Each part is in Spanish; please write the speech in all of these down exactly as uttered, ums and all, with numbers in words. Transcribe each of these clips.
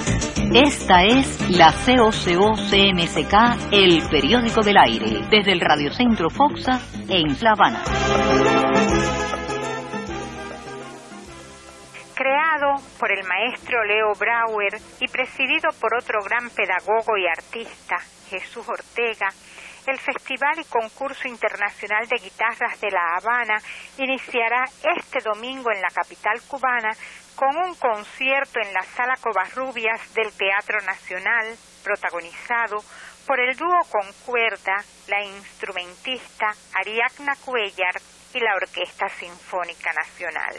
Esta es la C O C O C M C K, el periódico del aire, desde el Radiocentro Foxa en La Habana. Creado por el maestro Leo Brouwer y presidido por otro gran pedagogo y artista, Jesús Ortega, el Festival y Concurso Internacional de Guitarras de La Habana iniciará este domingo en la capital cubana con un concierto en la Sala Covarrubias del Teatro Nacional, protagonizado por el dúo con cuerda, la instrumentista Ariadna Cuellar y la Orquesta Sinfónica Nacional.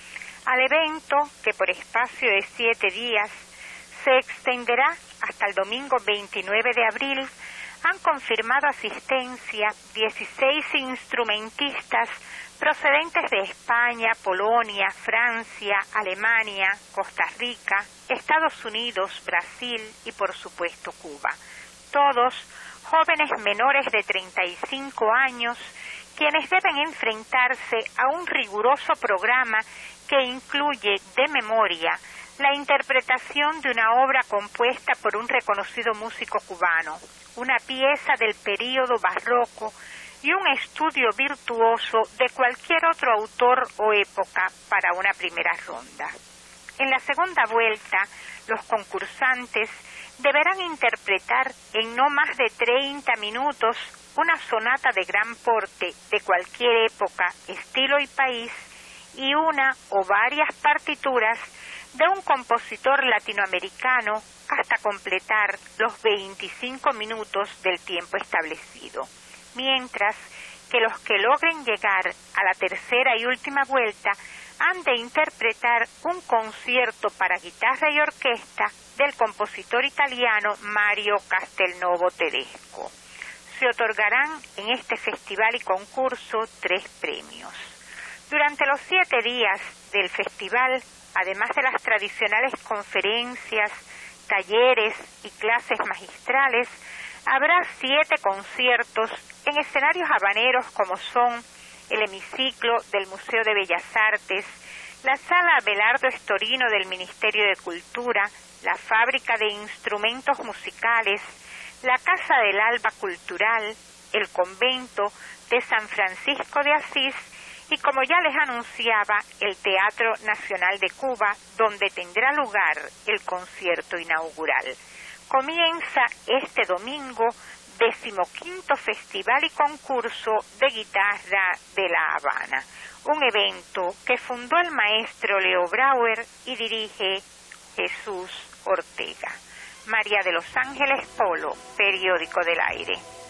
Al evento, que por espacio de siete días se extenderá hasta el domingo veintinueve de abril, han confirmado asistencia dieciséis instrumentistas procedentes de España, Polonia, Francia, Alemania, Costa Rica, Estados Unidos, Brasil y por supuesto Cuba. Todos jóvenes menores de treinta y cinco años, quienes deben enfrentarse a un riguroso programa que incluye de memoria la interpretación de una obra compuesta por un reconocido músico cubano, una pieza del período barroco y un estudio virtuoso de cualquier otro autor o época para una primera ronda. En la segunda vuelta, los concursantes deberán interpretar en no más de treinta minutos una sonata de gran porte de cualquier época, estilo y país, y una o varias partituras de un compositor latinoamericano hasta completar los veinticinco minutos del tiempo establecido, mientras que los que logren llegar a la tercera y última vuelta han de interpretar un concierto para guitarra y orquesta del compositor italiano Mario Castelnuovo Tedesco. Se otorgarán en este festival y concurso tres premios. Durante los siete días del festival, además de las tradicionales conferencias, talleres y clases magistrales, habrá siete conciertos en escenarios habaneros como son el hemiciclo del Museo de Bellas Artes, la Sala Abelardo Estorino del Ministerio de Cultura, la Fábrica de Instrumentos Musicales, la Casa del Alba Cultural, el Convento de San Francisco de Asís y, como ya les anunciaba, el Teatro Nacional de Cuba, donde tendrá lugar el concierto inaugural. Comienza este domingo decimoquinto Festival y Concurso de Guitarra de La Habana, un evento que fundó el maestro Leo Brouwer y dirige Jesús Ortega. María de los Ángeles Polo, Periódico del Aire.